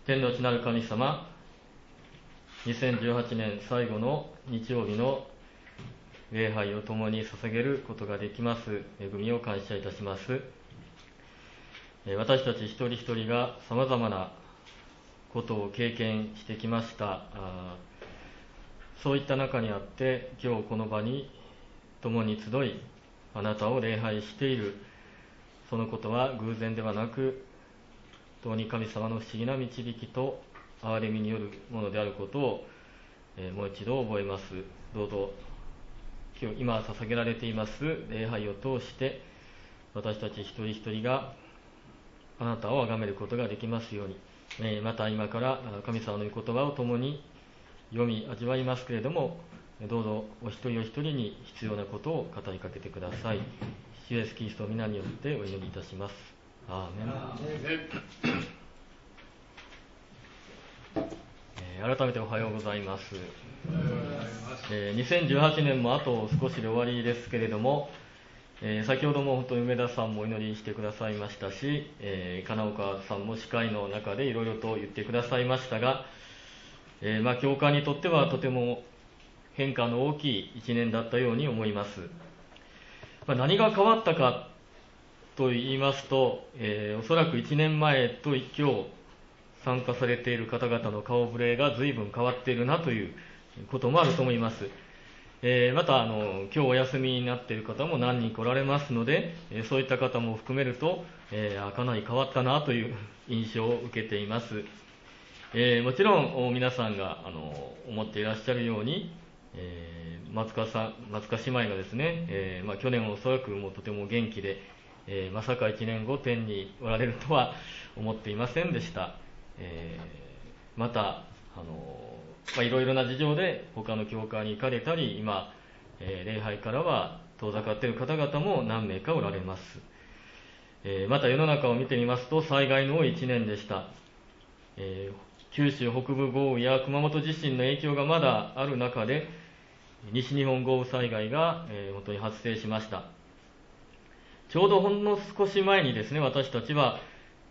天の地なる神様、2018年最後の日曜日の礼拝を共に捧げることができます恵みを感謝いたします。私たち一人一人がさまざまなことを経験してきました。そういった中にあって今日この場に共に集いあなたを礼拝している、そのことは偶然ではなく、当に神様の不思議な導きと憐れみによるものであることを、もう一度覚えます。どうぞ今捧げられています礼拝を通して私たち一人一人があなたを崇めることができますように、また今から神様の御言葉を共に読み味わいますけれども、どうぞお一人お一人に必要なことを語りかけてください。主イエスキリストの皆によってお祈りいたします。アーメン。改めておはようございます。2018年もあと少しで終わりですけれども、先ほども本当に梅田さんもお祈りしてくださいましたし、金岡さんも司会の中でいろいろと言ってくださいましたが、教会にとってはとても変化の大きい一年だったように思います。何が変わったかと言いますと、おそらく1年前と今日参加されている方々の顔ぶれが随分変わっているなということもあると思います。また今日お休みになっている方も何人来られますので、そういった方も含めると、かなり変わったなという印象を受けています。もちろん皆さんが思っていらっしゃるように、松川姉妹がですね、去年おそらくもうとても元気で、まさか1年後天におられるとは思っていませんでした。またいろいろな事情で他の教会に行かれたり、今、礼拝からは遠ざかっている方々も何名かおられます。また世の中を見てみますと災害の多い1年でした。九州北部豪雨や熊本地震の影響がまだある中で西日本豪雨災害が、本当に発生しました。ちょうどほんの少し前にですね、私たちは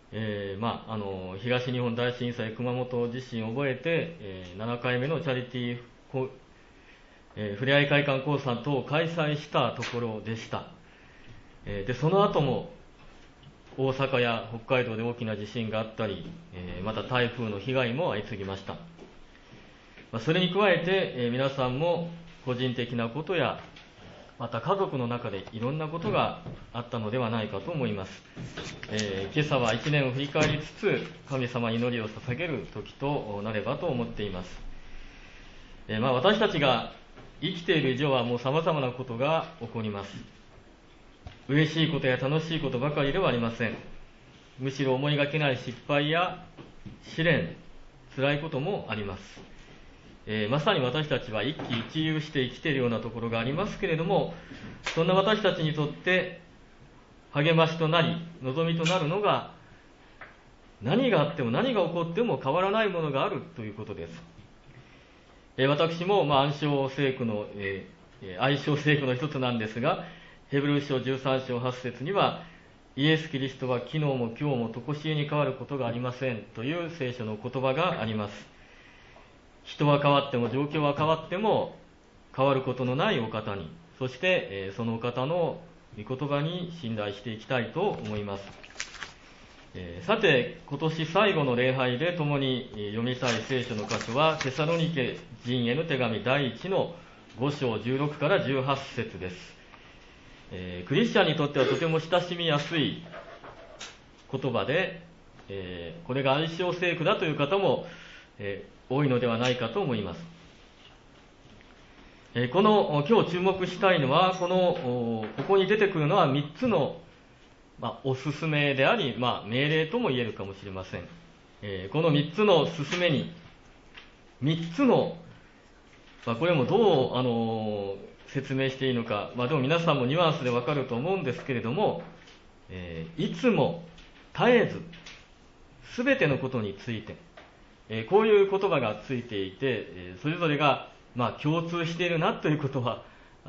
東日本大震災、熊本地震を覚えて、7回目のチャリティー、ふれあい会館講座等を開催したところでした。でその後も大阪や北海道で大きな地震があったり、また台風の被害も相次ぎました。それに加えて、皆さんも個人的なことやまた家族の中でいろんなことがあったのではないかと思います。今朝は1年を振り返りつつ神様に祈りを捧げる時となればと思っています。私たちが生きている以上はもう様々なことが起こります。嬉しいことや楽しいことばかりではありません。むしろ思いがけない失敗や試練、辛いこともあります。まさに私たちは一喜一憂して生きているようなところがありますけれども、そんな私たちにとって励ましとなり望みとなるのが、何があっても何が起こっても変わらないものがあるということです。私も愛称聖句の一つなんですが、ヘブル書13章8節には、イエス・キリストは昨日も今日も常しえに変わることがありませんという聖書の言葉があります。人は変わっても状況は変わっても変わることのないお方に、そしてそのお方の御言葉に信頼していきたいと思います。さて、今年最後の礼拝で共に読みたい聖書の箇所はテサロニケ人への手紙第1の5章16から18節です。クリスチャンにとってはとても親しみやすい言葉で、これが愛称聖句だという方も、多いのではないかと思います。今日注目したいのはここに出てくるのは3つの、おすすめであり、命令とも言えるかもしれません。この3つの勧めに3つの、これもどう説明していいのか、でも皆さんもニュアンスでわかると思うんですけれども、いつも絶えずすべてのことについて、こういう言葉がついていて、それぞれが共通しているなということは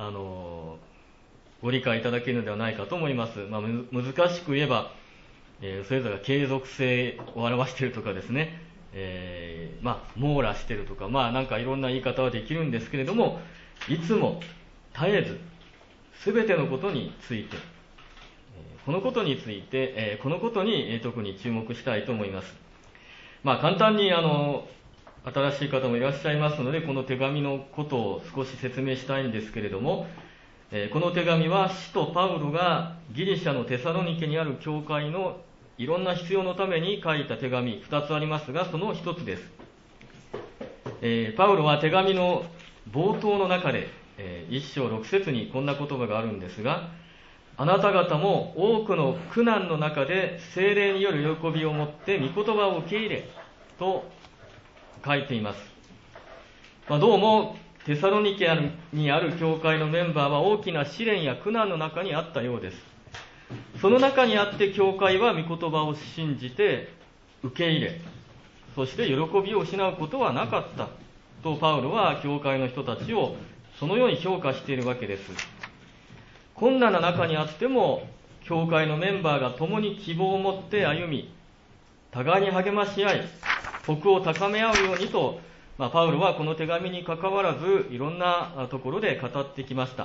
ご理解いただけるのではないかと思います。難しく言えば、それぞれが継続性を表しているとかですね、 網羅してるとか、なんかいろんな言い方はできるんですけれども、いつも絶えず全てのことについて、このことについて、このことに特に注目したいと思います。簡単に新しい方もいらっしゃいますので、この手紙のことを少し説明したいんですけれども、この手紙は使徒パウロがギリシャのテサロニケにある教会のいろんな必要のために書いた手紙、2つありますが、その1つです。パウロは手紙の冒頭の中で、1章6節にこんな言葉があるんですが、あなた方も多くの苦難の中で聖霊による喜びを持って御言葉を受け入れと書いています。どうもテサロニケにある教会のメンバーは大きな試練や苦難の中にあったようです。その中にあって教会は御言葉を信じて受け入れ、そして喜びを失うことはなかったとパウロは教会の人たちをそのように評価しているわけです。困難な中にあっても教会のメンバーが共に希望を持って歩み、互いに励まし合い、徳を高め合うようにと、パウロはこの手紙にかかわらずいろんなところで語ってきました。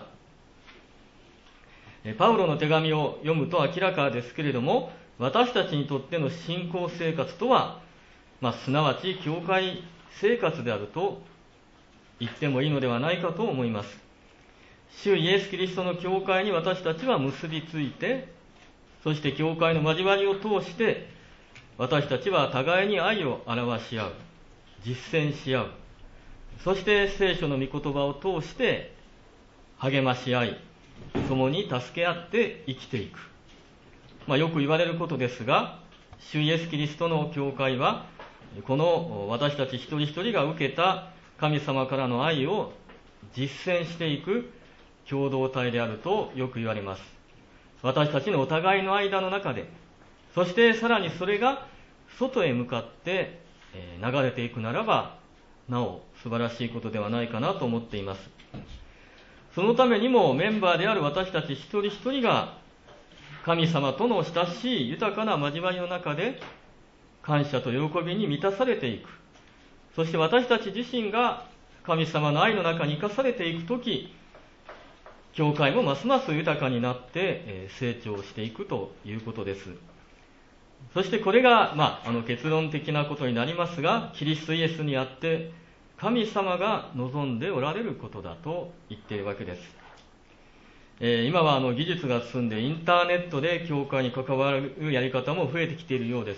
パウロの手紙を読むと明らかですけれども、私たちにとっての信仰生活とは、すなわち教会生活であると言ってもいいのではないかと思います。主イエス・キリストの教会に私たちは結びついて、そして教会の交わりを通して私たちは互いに愛を表し合う、実践し合う、そして聖書の御言葉を通して励まし合い、共に助け合って生きていく。よく言われることですが、主イエス・キリストの教会はこの私たち一人一人が受けた神様からの愛を実践していく共同体であるとよく言われます。私たちのお互いの間の中で、そしてさらにそれが外へ向かって流れていくならば、なお素晴らしいことではないかなと思っています。そのためにもメンバーである私たち一人一人が神様との親しい豊かな交わりの中で感謝と喜びに満たされていく。そして私たち自身が神様の愛の中に生かされていくとき、教会もますます豊かになって成長していくということです。そしてこれが、結論的なことになりますが、キリストイエスにあって神様が望んでおられることだと言っているわけです。今は技術が進んでインターネットで教会に関わるやり方も増えてきているようです。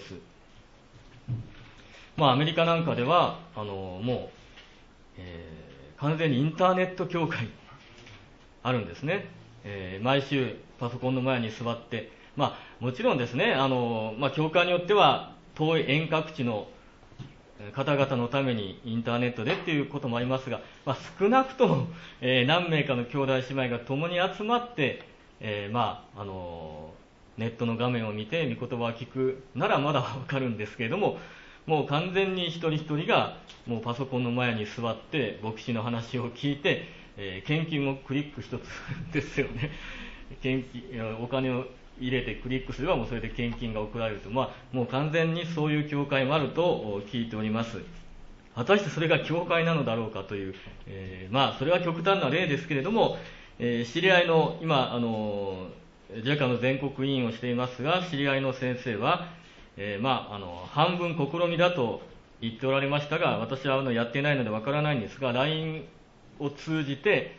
アメリカなんかではもう、完全にインターネット教会あるんですね。毎週パソコンの前に座って、もちろんですね、教会によっては遠い遠隔地の方々のためにインターネットでっていうこともありますが、少なくとも、何名かの兄弟姉妹が共に集まって、ネットの画面を見て御言葉を聞くならまだわかるんですけれども、もう完全に一人一人がもうパソコンの前に座って牧師の話を聞いて、献金をクリック一つですよね。お金を入れてクリックすればもうそれで献金が送られると、もう完全にそういう教会もあると聞いております。果たしてそれが教会なのだろうかという、それは極端な例ですけれども、知り合いの今JACA の全国委員をしていますが、知り合いの先生は、半分試みだと言っておられましたが、私はやっていないのでわからないんですが、 LINE を通じて、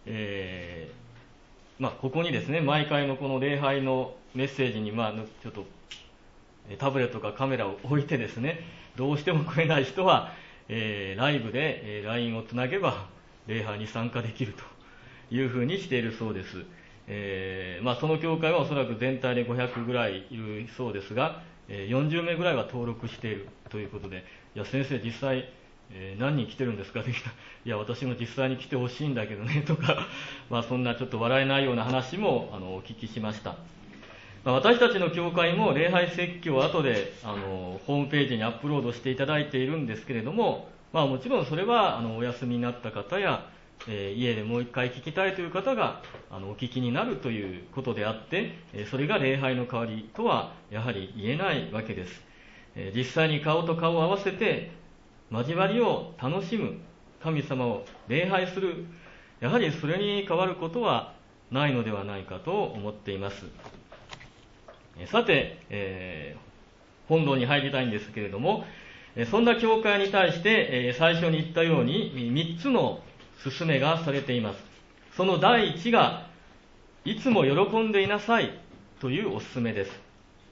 ここにですね、毎回のこの礼拝のメッセージに、ちょっとタブレットかカメラを置いてですね、どうしても来れない人は、ライブで LINE をつなげば礼拝に参加できるというふうにしているそうです。その教会はおそらく全体で500ぐらいいるそうですが、40名ぐらいは登録しているということで、いや先生実際、何人来てるんですかって聞いたら、いや私も実際に来てほしいんだけどねとか、そんなちょっと笑えないような話もお聞きしました。私たちの教会も礼拝説教を後でホームページにアップロードしていただいているんですけれども、もちろんそれはお休みになった方や、家でもう一回聞きたいという方がお聞きになるということであって、それが礼拝の代わりとはやはり言えないわけです。 実際に顔と顔を合わせて交わりを楽しむ、神様を礼拝する、やはりそれに変わることはないのではないかと思っています。さて、本論に入りたいんですけれども、そんな教会に対して最初に言ったように3つの勧めがされています。その第1が、いつも喜んでいなさいというお勧めです。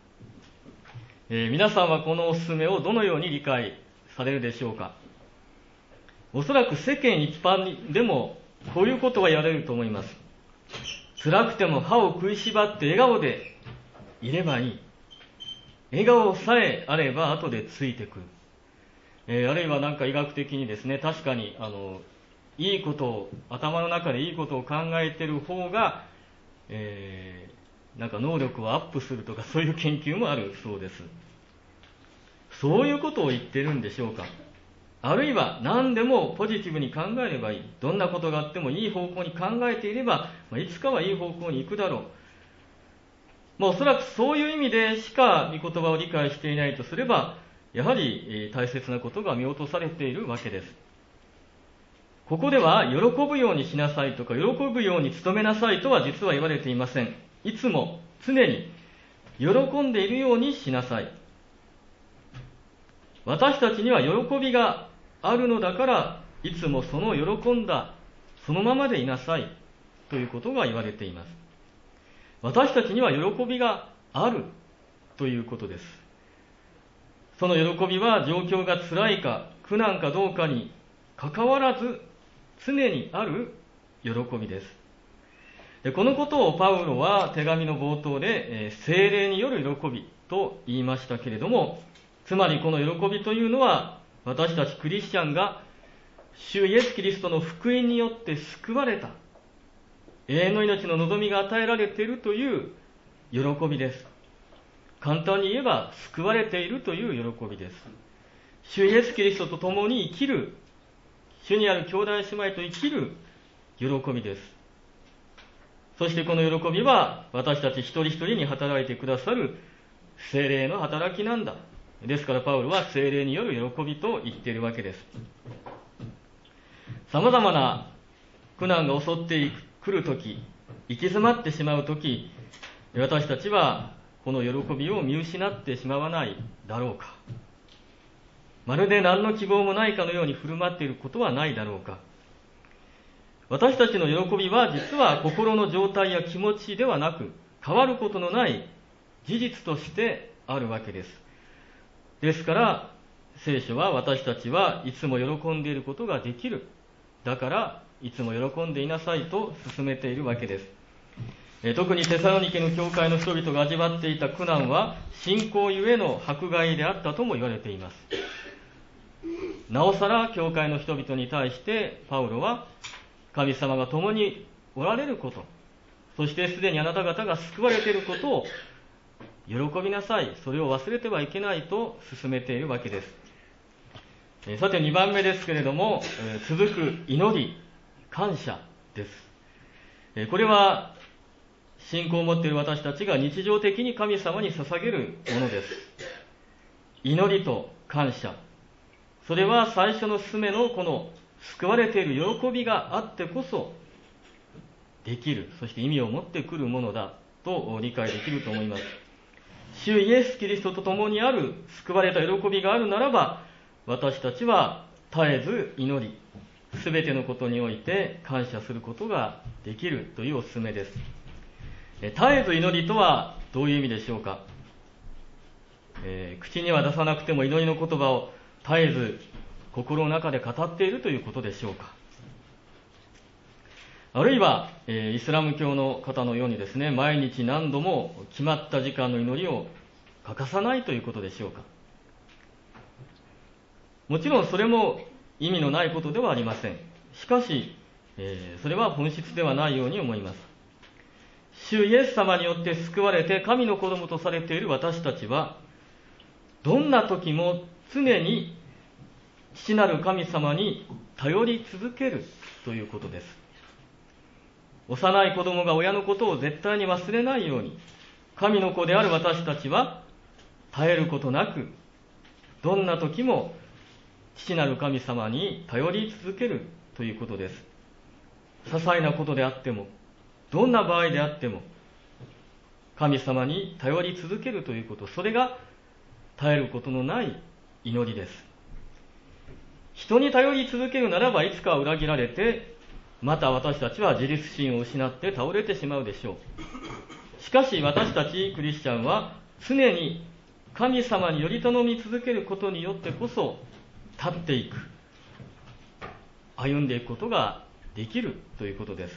皆さんはこのお勧めをどのように理解されるでしょうか。おそらく世間一般でもこういうことは言われると思います。辛くても歯を食いしばって笑顔でいればいい。笑顔さえあれば後でついてくる。あるいは医学的にですね、確かにいいことを、頭の中でいいことを考えている方が、能力をアップするとか、そういう研究もあるそうです。そういうことを言ってるんでしょうか。あるいは何でもポジティブに考えればいい。どんなことがあってもいい方向に考えていれば、いつかはいい方向に行くだろう。おそらくそういう意味でしか御言葉を理解していないとすれば、やはり大切なことが見落とされているわけです。ここでは喜ぶようにしなさいとか、喜ぶように努めなさいとは実は言われていません。いつも常に喜んでいるようにしなさい。私たちには喜びがあるのだから、いつもその喜んだそのままでいなさいということが言われています。私たちには喜びがあるということです。その喜びは状況が辛いか苦難かどうかにかかわらず常にある喜びです。このことをパウロは手紙の冒頭で聖霊による喜びと言いましたけれども、つまりこの喜びというのは、私たちクリスチャンが主イエス・キリストの福音によって救われた、永遠の命の望みが与えられているという喜びです。簡単に言えば救われているという喜びです。主イエス・キリストと共に生きる、主にある兄弟姉妹と生きる喜びです。そしてこの喜びは私たち一人一人に働いてくださる聖霊の働きなんだ。ですからパウロは聖霊による喜びと言っているわけです。さまざまな苦難が襲ってくるとき、行き詰まってしまうとき、私たちはこの喜びを見失ってしまわないだろうか。まるで何の希望もないかのように振る舞っていることはないだろうか。私たちの喜びは実は心の状態や気持ちではなく、変わることのない事実としてあるわけです。ですから聖書は、私たちはいつも喜んでいることができる、だからいつも喜んでいなさいと勧めているわけです。特にテサロニケの教会の人々が味わっていた苦難は信仰ゆえの迫害であったとも言われています。なおさら教会の人々に対してパウロは、神様が共におられること、そしてすでにあなた方が救われていることを喜びなさい、それを忘れてはいけないと勧めているわけです。さて2番目ですけれども、続く祈り、感謝です。これは信仰を持っている私たちが日常的に神様に捧げるものです。祈りと感謝、それは最初の勧めのこの救われている喜びがあってこそできる、そして意味を持ってくるものだと理解できると思います。主イエス・キリストと共にある救われた喜びがあるならば、私たちは絶えず祈り、すべてのことにおいて感謝することができるというお勧めです。絶えず祈りとはどういう意味でしょうか。口には出さなくても祈りの言葉を絶えず心の中で語っているということでしょうか。あるいは、イスラム教の方のようにですね、毎日何度も決まった時間の祈りを欠かさないということでしょうか。もちろんそれも意味のないことではありません。しかし、それは本質ではないように思います。主イエス様によって救われて神の子供とされている私たちは、どんな時も常に父なる神様に頼り続けるということです。幼い子供が親のことを絶対に忘れないように、神の子である私たちは絶えることなくどんな時も父なる神様に頼り続けるということです。些細なことであっても、どんな場合であっても、神様に頼り続けるということ、それが絶えることのない祈りです。人に頼り続けるならば、いつか裏切られて、また私たちは自立心を失って倒れてしまうでしょう。しかし私たちクリスチャンは常に神様により頼み続けることによってこそ立っていく、歩んでいくことができるということです。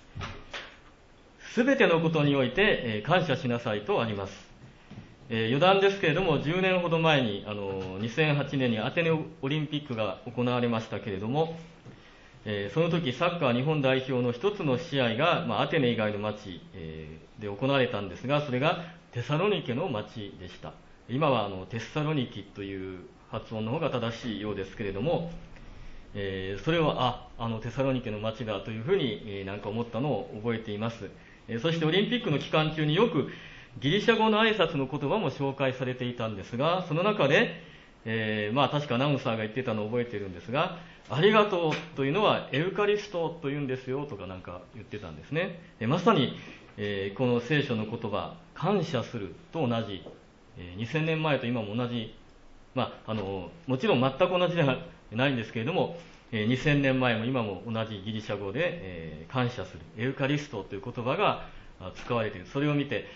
すべてのことにおいて感謝しなさいとあります。余談ですけれども、10年ほど前に2008年にアテネオリンピックが行われましたけれども、その時サッカー日本代表の一つの試合が、アテネ以外の町、で行われたんですが、それがテサロニケの町でした。今はテッサロニキという発音の方が正しいようですけれども、それはテサロニケの町だというふうになんか思ったのを覚えています。そしてオリンピックの期間中によくギリシャ語の挨拶の言葉も紹介されていたんですが、その中で、確かアナウンサーが言ってたのを覚えているんですが、ありがとうというのはエウカリストというんですよとかなんか言ってたんですね。まさに、この聖書の言葉、感謝すると同じ、2000年前と今も同じ、もちろん全く同じではないんですけれども、2000年前も今も同じギリシャ語で、感謝する、エウカリストという言葉が使われている。それを見て、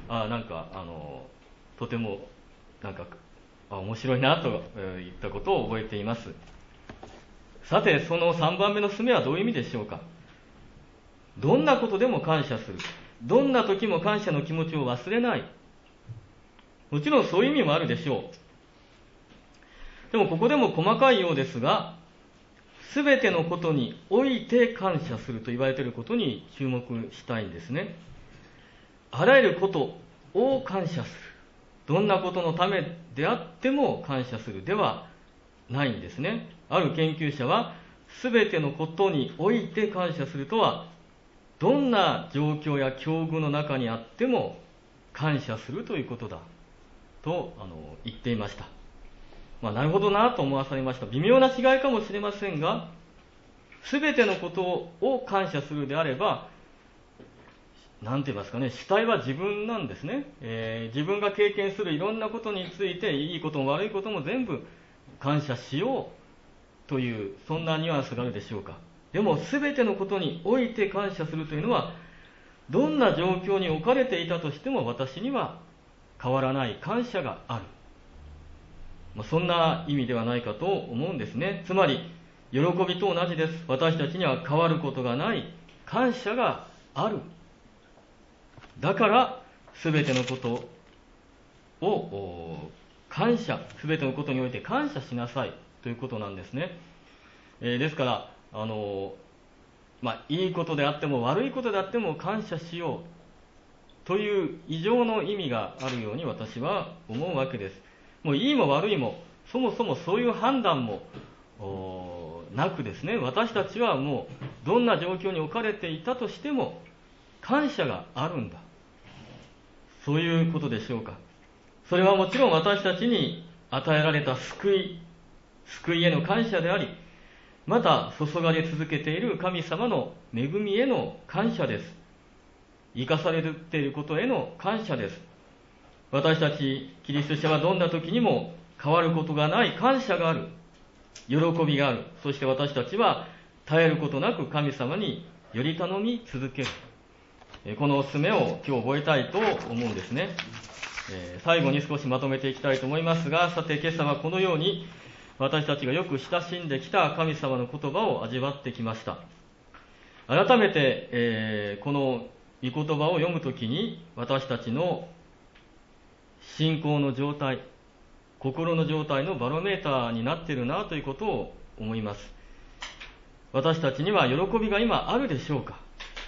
とても面白いなといったことを覚えています。さて、その3番目の勧めはどういう意味でしょうか。どんなことでも感謝する。どんな時も感謝の気持ちを忘れない。もちろんそういう意味もあるでしょう。でもここでも細かいようですが、すべてのことにおいて感謝すると言われていることに注目したいんですね。あらゆることを感謝する。どんなことのためであっても感謝するではないんですね。ある研究者は、すべてのことにおいて感謝するとは、どんな状況や境遇の中にあっても感謝するということだと言っていました。なるほどなと思わされました。微妙な違いかもしれませんが、すべてのことを感謝するであれば、なんて言いますかね、主体は自分なんですね。自分が経験するいろんなことについて、いいことも悪いことも全部感謝しようという、そんなニュアンスがあるでしょうか。でも、すべてのことにおいて感謝するというのは、どんな状況に置かれていたとしても私には変わらない感謝がある。そんな意味ではないかと思うんですね。つまり、喜びと同じです。私たちには変わることがない感謝がある。だから、すべてのことを感謝、すべてのことにおいて感謝しなさいということなんですね。ですから、いいことであっても悪いことであっても感謝しようという異常の意味があるように私は思うわけです。もういいも悪いも、そもそもそういう判断もなくですね、私たちはもうどんな状況に置かれていたとしても感謝があるんだ。そういうことでしょうか。それはもちろん私たちに与えられた救いへの感謝であり、また注がれ続けている神様の恵みへの感謝です。生かされていることへの感謝です。私たちキリスト者はどんな時にも変わることがない感謝がある。喜びがある。そして私たちは絶えることなく神様により頼み続ける。このお勧めを今日覚えたいと思うんですね。最後に少しまとめていきたいと思いますが、さて今朝はこのように私たちがよく親しんできた神様の言葉を味わってきました。改めて、この御言葉を読むときに私たちの信仰の状態、心の状態のバロメーターになっているなということを思います。私たちには喜びが今あるでしょうか。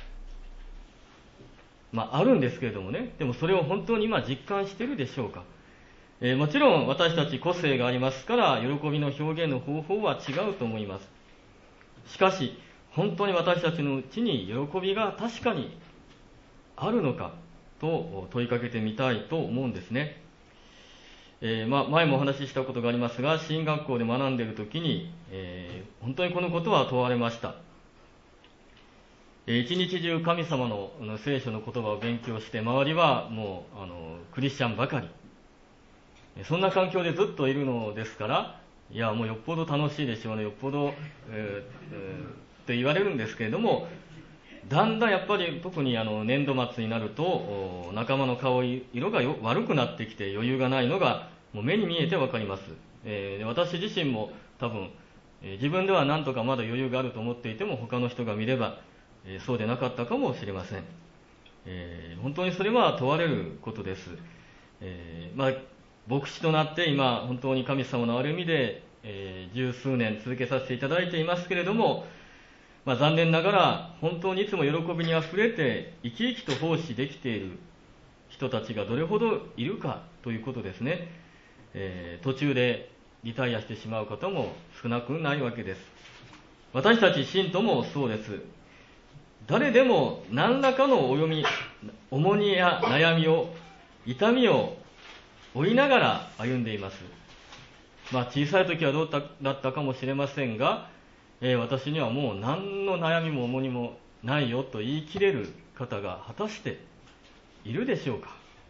あるんですけれどもね、でもそれを本当に今実感しているでしょうか。もちろん私たち個性がありますから喜びの表現の方法は違うと思います。しかし本当に私たちのうちに喜びが確かにあるのかと問いかけてみたいと思うんですね。 前もお話ししたことがありますが、神学校で学んでいるときに、本当にこのことは問われました。一日中神様の聖書の言葉を勉強して、周りはもうクリスチャンばかり、そんな環境でずっといるのですから、いやもうよっぽど楽しいでしょうね、よっぽど、って言われるんですけれども、だんだんやっぱり特に年度末になると仲間の顔色が悪くなってきて余裕がないのがもう目に見えて分かります。私自身も多分、自分ではなんとかまだ余裕があると思っていても他の人が見れば、そうでなかったかもしれません。本当にそれは問われることです。牧師となって今本当に神様のある意味で、十数年続けさせていただいていますけれども、残念ながら本当にいつも喜びにあふれて生き生きと奉仕できている人たちがどれほどいるかということですね。途中でリタイアしてしまう方も少なくないわけです。私たち信徒もそうです。誰でも何らかの重荷や悩みを、痛みを負いながら歩んでいます。小さい時はどうだったかもしれませんが、私にはもう何の悩みも重荷もないよと言い切れる方が果たしているでしょうか。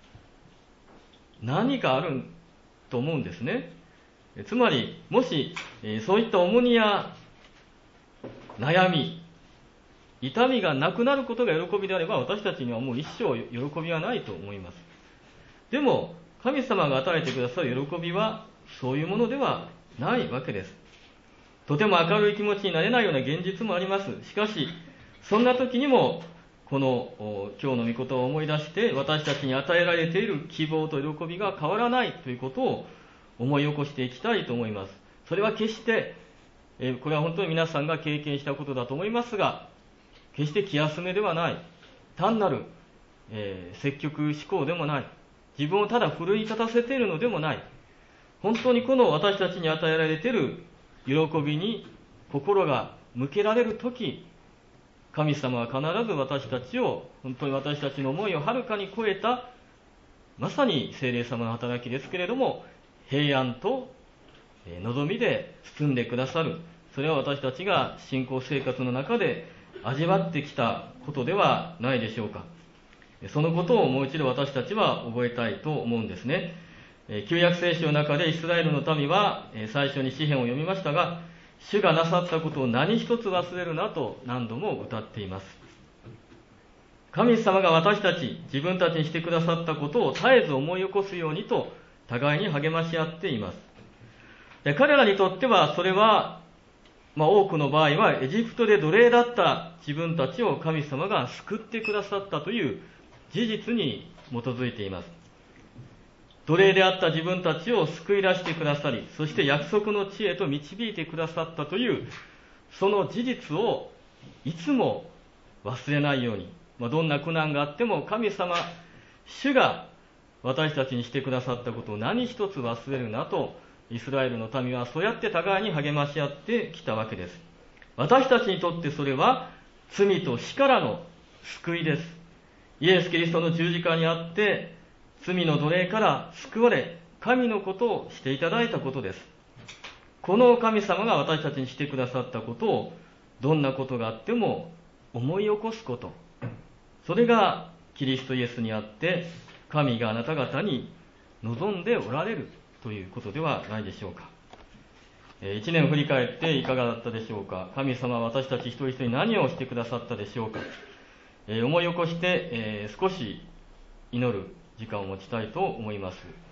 何かあると思うんですね。つまりもし、そういった重荷や悩み、痛みがなくなることが喜びであれば、私たちにはもう一生喜びはないと思います。でも神様が与えてくださる喜びはそういうものではないわけです。とても明るい気持ちになれないような現実もあります。しかしそんな時にもこの今日の御言を思い出して、私たちに与えられている希望と喜びが変わらないということを思い起こしていきたいと思います。それは決して、これは本当に皆さんが経験したことだと思いますが、決して気休めではない、単なる、積極志向でもない、自分をただ奮い立たせているのでもない、本当にこの私たちに与えられている喜びに心が向けられるとき、神様は必ず私たちを、本当に私たちの思いをはるかに超えた、まさに聖霊様の働きですけれども、平安と望みで包んでくださる。それは私たちが信仰生活の中で味わってきたことではないでしょうか。そのことをもう一度私たちは覚えたいと思うんですね。旧約聖書の中でイスラエルの民は最初に詩篇を読みましたが、主がなさったことを何一つ忘れるなと何度も歌っています。神様が私たち、自分たちにしてくださったことを絶えず思い起こすようにと互いに励まし合っています。彼らにとってはそれは、多くの場合はエジプトで奴隷だった自分たちを神様が救ってくださったという事実に基づいています。奴隷であった自分たちを救い出してくださり、そして約束の地へと導いてくださったというその事実をいつも忘れないように、どんな苦難があっても神様、主が私たちにしてくださったことを何一つ忘れるなと、イスラエルの民はそうやって互いに励まし合ってきたわけです。私たちにとってそれは罪と死からの救いです。イエス・キリストの十字架にあって罪の奴隷から救われ、神のことをしていただいたことです。この神様が私たちにしてくださったことを、どんなことがあっても思い起こすこと、それがキリストイエスにあって神があなた方に望んでおられるということではないでしょうか。一年を振り返っていかがだったでしょうか。神様は私たち一人一人に何をしてくださったでしょうか。思い起こして、少し祈る時間を持ちたいと思います。